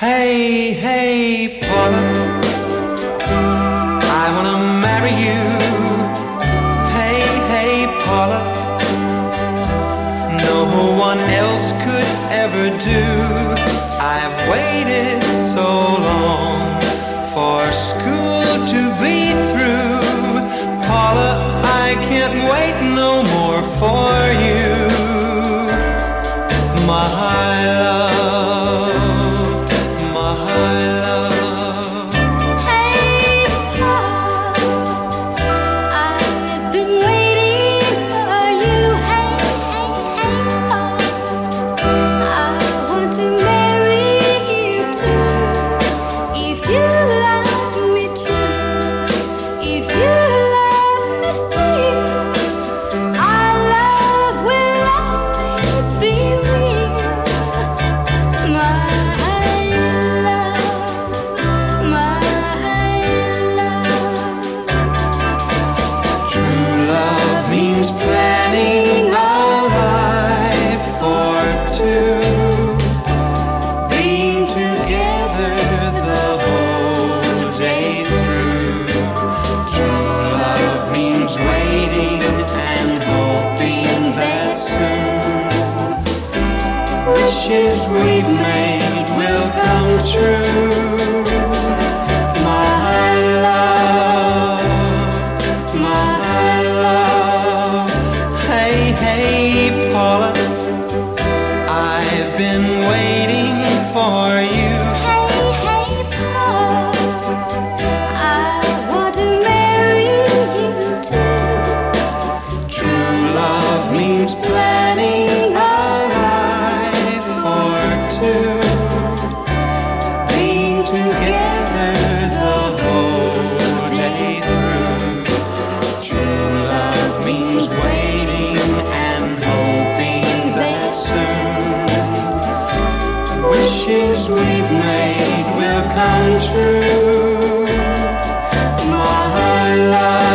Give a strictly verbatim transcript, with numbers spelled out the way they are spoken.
Hey, hey, Paula, I wanna marry you. Hey, hey, Paula, no one else could ever do. I've waited so long for school to be through. Paula, I can't wait no more for you, my love. Planning a life for two, being together the whole day through. True love means waiting and hoping that soon wishes we've made will come true. My love, my love. Hey, Paula, I've been waiting for you. Hey, hey, Paula, I want to marry you too. True love means planning a life for two, being together the whole day through. True love means waiting and hoping that soon wishes we've made will come true, my love.